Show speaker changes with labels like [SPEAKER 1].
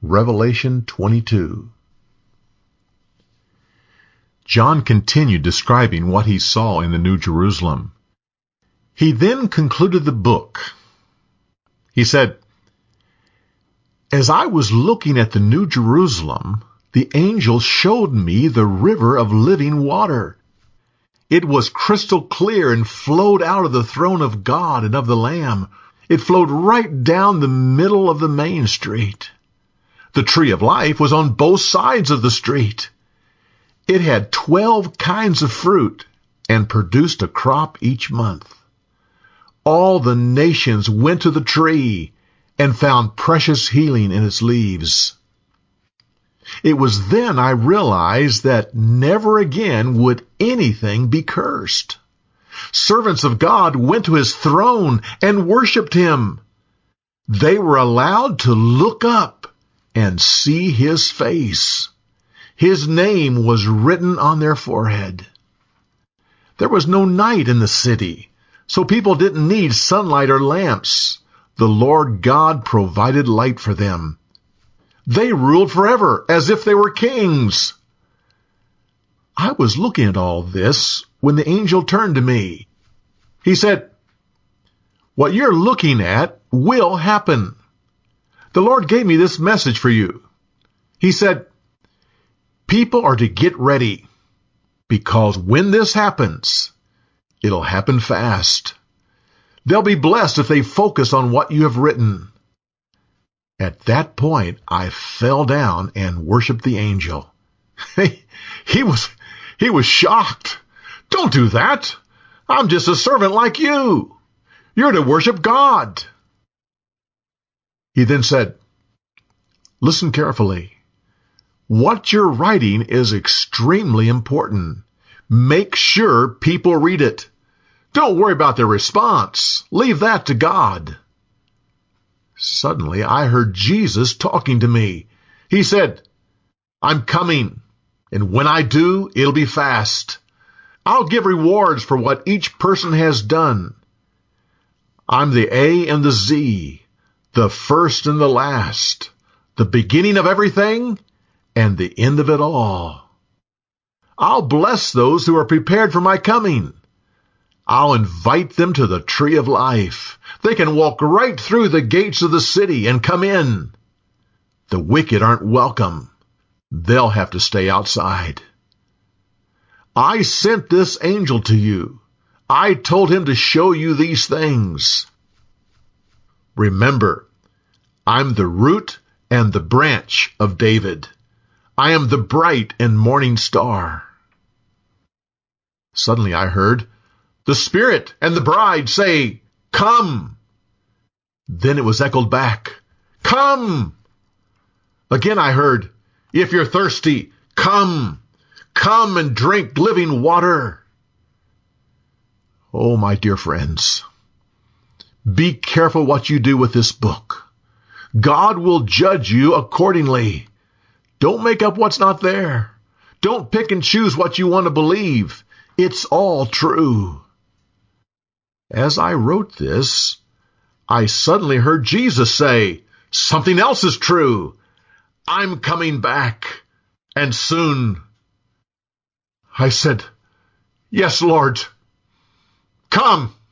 [SPEAKER 1] Revelation 22. John continued describing what he saw in the New Jerusalem. He then concluded the book. He said, "As I was looking at the New Jerusalem, the angel showed me the river of living water. It was crystal clear and flowed out of the throne of God and of the Lamb. It flowed right down the middle of the main street. The tree of life was on both sides of the street. It had 12 kinds of fruit and produced a crop each month. All the nations went to the tree and found precious healing in its leaves." It was then I realized that never again would anything be cursed. Servants of God went to his throne and worshiped him. They were allowed to look up and see his face. His name was written on their forehead. There was no night in the city, so people didn't need sunlight or lamps. The Lord God provided light for them. They ruled forever as if they were kings. I was looking at all this when the angel turned to me. He said, "What you're looking at will happen. The Lord gave me this message for you." He said, "People are to get ready, because when this happens, it'll happen fast. They'll be blessed if they focus on what you have written." At that point, I fell down and worshiped the angel. He was shocked. "Don't do that. I'm just a servant like you. You're to worship God." He then said, "Listen carefully. What you're writing is extremely important. Make sure people read it. Don't worry about their response. Leave that to God." Suddenly, I heard Jesus talking to me. He said, "I'm coming, and when I do, it'll be fast. I'll give rewards for what each person has done. I'm the A and the Z, the first and the last, the beginning of everything and the end of it all. I'll bless those who are prepared for my coming. I'll invite them to the tree of life. They can walk right through the gates of the city and come in. The wicked aren't welcome. They'll have to stay outside. I sent this angel to you. I told him to show you these things. Remember, I'm the root and the branch of David. I am the bright and morning star." Suddenly I heard, "The Spirit and the bride say, 'Come.'" Then it was echoed back, "Come." Again I heard, "If you're thirsty, come. Come and drink living water." Oh, my dear friends, be careful what you do with this book. God will judge you accordingly. Don't make up what's not there. Don't pick and choose what you want to believe. It's all true. As I wrote this, I suddenly heard Jesus say, "Something else is true. I'm coming back, and soon." I said, "Yes, Lord. Come."